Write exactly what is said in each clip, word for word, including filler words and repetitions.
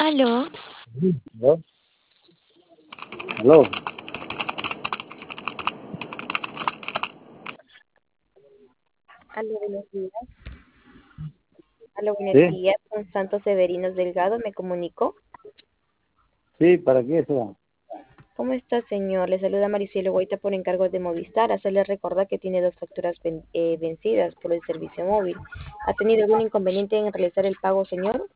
Aló, ¿Aló? ¿Aló? Aló, buenos días. Aló, buenos ¿Sí? días. Con Santos Severinos Delgado me comunicó. Sí, ¿para qué será? ¿Cómo está, señor? Le saluda Maricielo Guaita por encargo de Movistar. Hacerle recordar que tiene dos facturas ven- eh, vencidas por el servicio móvil. ¿Ha tenido algún inconveniente en realizar el pago, señor?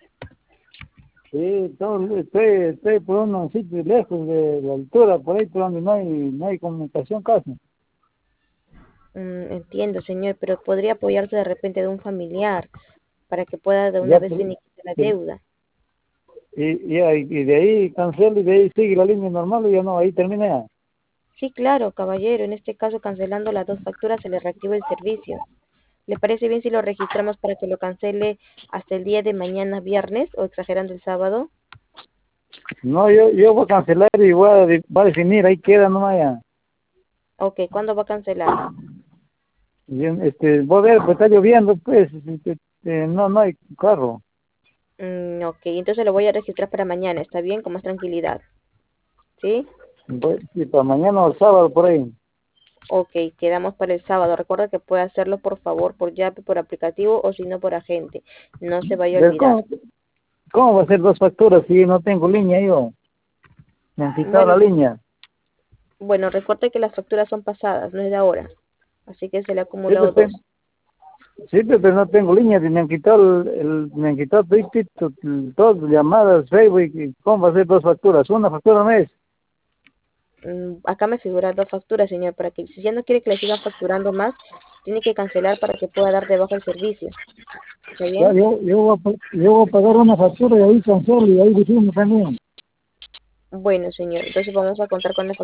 Sí, todo, estoy, estoy por unos sitios lejos de la altura, por ahí por donde no hay, no hay comunicación casi. Mm, entiendo, señor, pero podría apoyarse de repente de un familiar para que pueda de una Ya, vez pero- finiquitar la pero- deuda. y, ya, y, y de ahí cancelo y de ahí sigue la línea normal y ya no, ahí termina. Sí, claro, caballero. En este caso, cancelando las dos facturas, se le reactiva el servicio. ¿Le parece bien si lo registramos para que lo cancele hasta el día de mañana viernes o exagerando el sábado? No, yo, yo voy a cancelar y voy a, de- voy a definir, ahí queda nomás ya. Ok, ¿cuándo va a cancelar? Y, este, voy a ver, pues está lloviendo, pues, este, este, no, no hay carro. Mm, ok, entonces lo voy a registrar para mañana, ¿está bien? Con más tranquilidad. ¿Sí? Voy- sí, para mañana o el sábado por ahí. Ok, quedamos para el sábado. Recuerda que puede hacerlo por favor por Yape, por aplicativo o si no por agente. No se vaya a Pero olvidar. ¿Cómo, cómo va a ser dos facturas si no tengo línea yo? Me han quitado la Bueno, línea. bueno, recuerde que las facturas son pasadas, no es de ahora. Así que se le ha Sí, acumulado pero, dos. ten- sí, pero no tengo línea, si me han quitado el, el- me han quitado toditito, todas llamadas, Facebook, y ¿cómo va a ser dos facturas? Una factura al mes. Mm, acá me figuran dos facturas, señor, para que si ya no quiere que le sigan facturando más, tiene que cancelar para que pueda dar de baja el servicio. ¿Está Ya, bien? yo, yo, voy a, pa- yo voy a pagar una factura y ahí cancelo y ahí decimos también. Bueno, señor, entonces vamos a contar con la